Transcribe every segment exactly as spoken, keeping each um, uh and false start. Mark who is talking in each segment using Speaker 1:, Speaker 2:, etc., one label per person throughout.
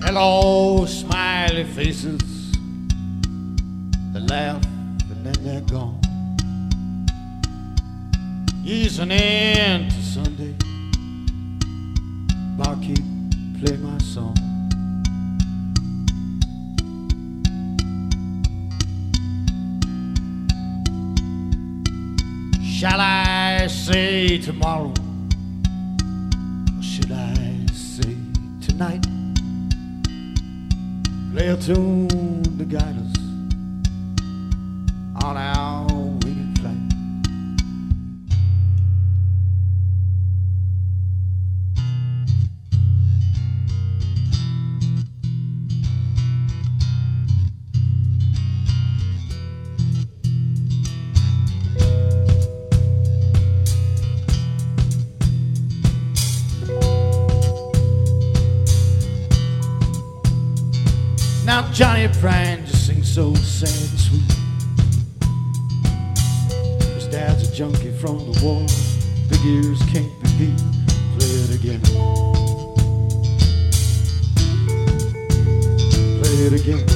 Speaker 1: Hello, smiley faces. They laugh and then they're gone. Easing into Sunday, barkeep, play my song. Shall I say tomorrow, or should I say tonight? Play a tune to guide us on our winged flight. Now Johnny Bryan just sings so sad and sweet. His dad's a junkie from the war. Big ears can't be beat. Play it again. Play it again.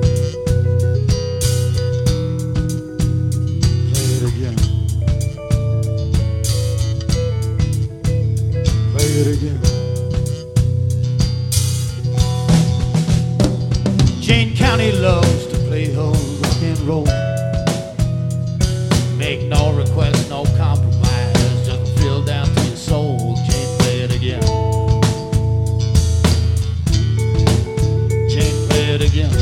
Speaker 1: Play it again. Play it again. Jane County loves to play her rock and roll. Make no request, no compromise, just feel down to your soul. Jane, play it again. Jane, play it again.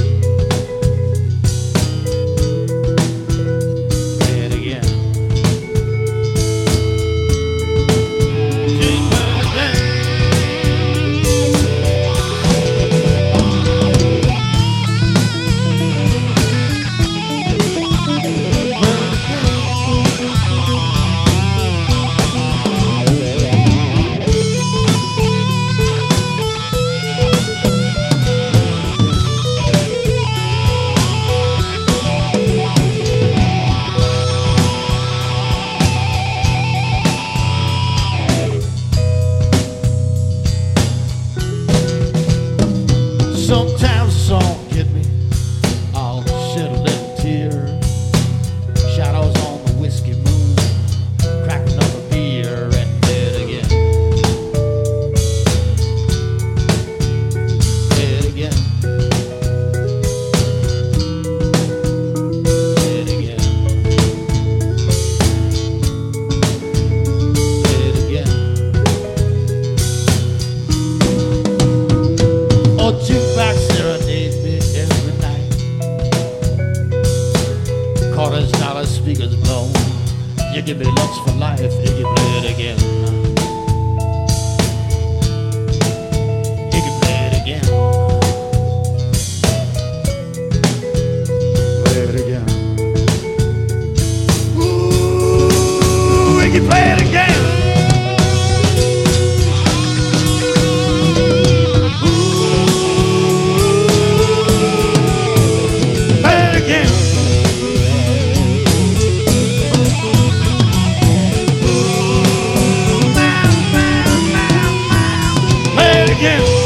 Speaker 1: Play it again. Jane, play it again. Sometimes the song get me, I'll shed a little tear. Shadows on the whiskey moon, crack another beer and play it again. Play it again. Play it again. Play it again. Oh, jukebox serenades me every night. Quarters, dollars, speakers blown. You give me looks for life, you can play it again. You can play it again. Play it again. Ooh, we can play it again. Again.